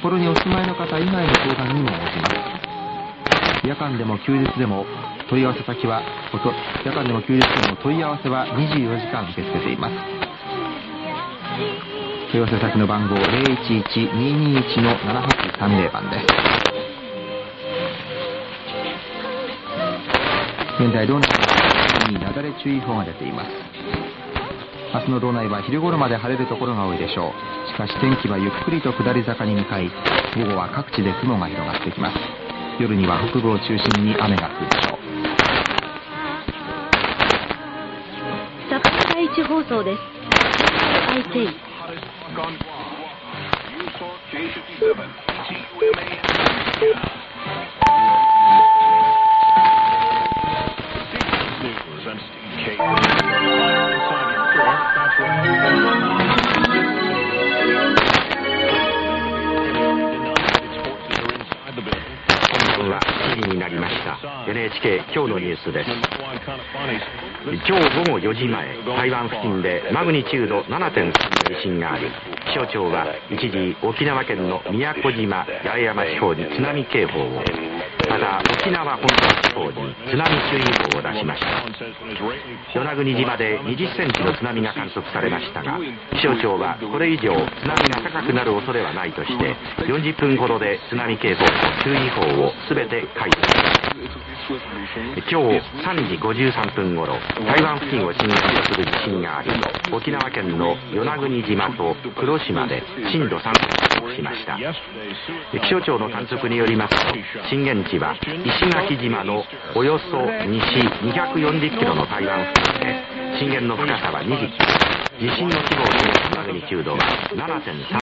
幌にお住まいの方以外の相談にも応じます。夜間でも休日でも問い合わせ先は夜間でも休日でも問い合わせは24時間受け付けています。問い合わせ先の番号 011-221-7830 番です。現在道内に雪崩注意報が出ています。明日の道内は昼頃まで晴れるところが多いでしょう。しかし天気はゆっくりと下り坂に向かい、午後は各地で雲が広がってきます。夜には北部を中心に雨が降るでしょう。 佐久第一放送です。IT NHK 今日のニュースです。今日午後4時前、台湾付近でマグニチュード 7.3 の地震があり、気象庁は一時与那国島宮古島八重山地方に津波警報を、また沖縄本島地方に津波注意報を出しました。与那国島で20センチの津波が観測されましたが、気象庁はこれ以上津波が高くなる恐れはないとして、40分ほどで津波警報と注意報を全て解除しました。今日3時53分ごろ、台湾付近を震源とする地震があり、沖縄県の与那国島と黒島で震度3を観測しました。気象庁の観測によりますと、震源地は石垣島のおよそ西240キロの台湾付近で、震源の深さは20キロ、地震の規模を示すマグニチュードは 7.3